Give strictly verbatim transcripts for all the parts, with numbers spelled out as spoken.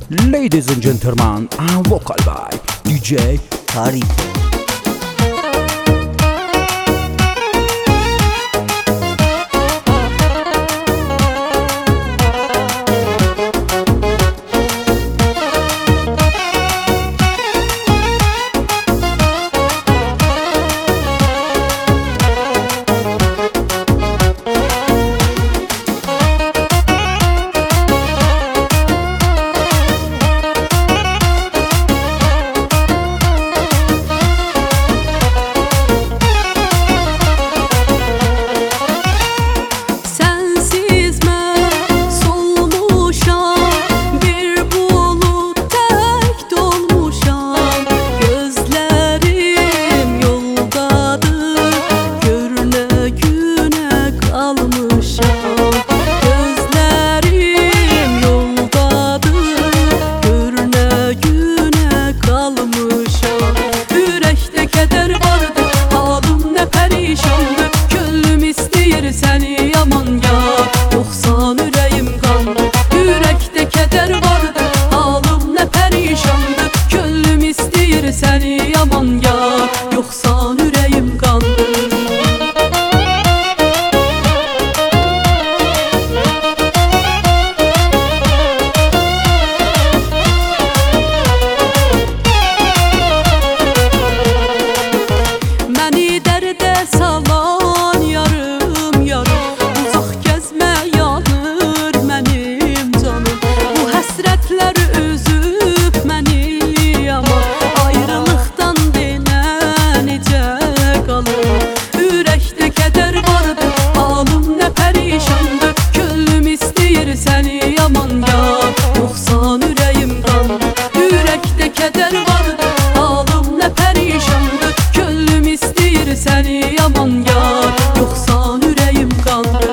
Ladies and gentlemen, and vocal by D J Tarih. Səni yaman ya, yoxsan ürəyim qandı. Ürəkdə kədər vardı, halım nə pərişandı. Könlüm istəyir səni yaman ya, yoxsan ürəyim qandı. Məni dərdə salan yarım yarım, uzaq gəzmə yanır mənim canım. Bu həsrətlər üzüb məni yaman, ayrılıqdan denə necə qalır. Ürəkdə kədər vardı, halım nə pərişandı. Könlüm istəyir səni yaman ya, yoxsan ürəyim qandı. Ürəkdə kədər vardı, halım nə pərişandı. Könlüm istəyir səni yaman ya, yoxsan ürəyim qandı.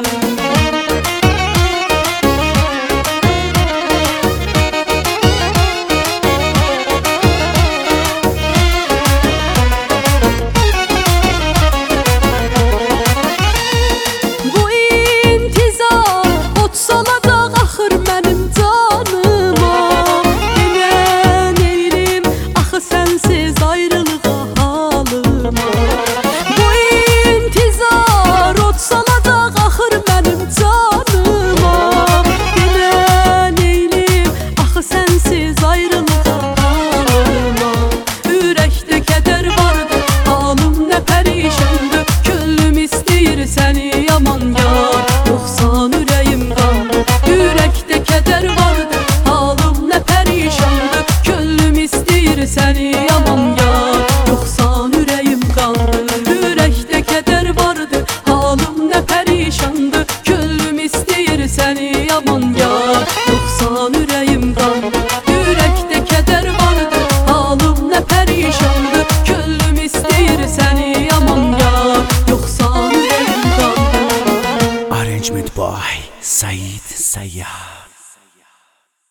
Bu intizar ot salacaq axır mənim canıma. Yenə neylim axı sənsiz ayrılığa halıma. Bu intizar ot salacaq axır mənim canıma. Yenə neylim axı sənsiz ayrılığa halıma. Ürəkdə kədər vardı, halım nə pərişandı. Könlüm istəyir səni yaman ya, yoxsan ürəyim qandı. Ürəkdə kədər vardı, halım nə pərişandı. Könlüm istəyir səni yaman ya, yoxsan ürəyim qandı. Ürəkdə kədər vardı, halım nə pərişandı. Könlüm istəyir səni yaman ya, yoxsan ürəyim qandı. Ürəkdə kədər vardı, halım nə pərişandı. Könlüm istəyir səni yaman ya, yoxsan ürəyim qandı. Arrangement by Said Sayyah.